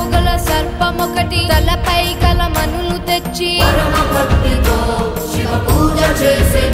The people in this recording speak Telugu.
గల సర్పమొకటి తలపై గల మనులు తెచ్చి పరమ భక్తితో శివ పూజ చేసెను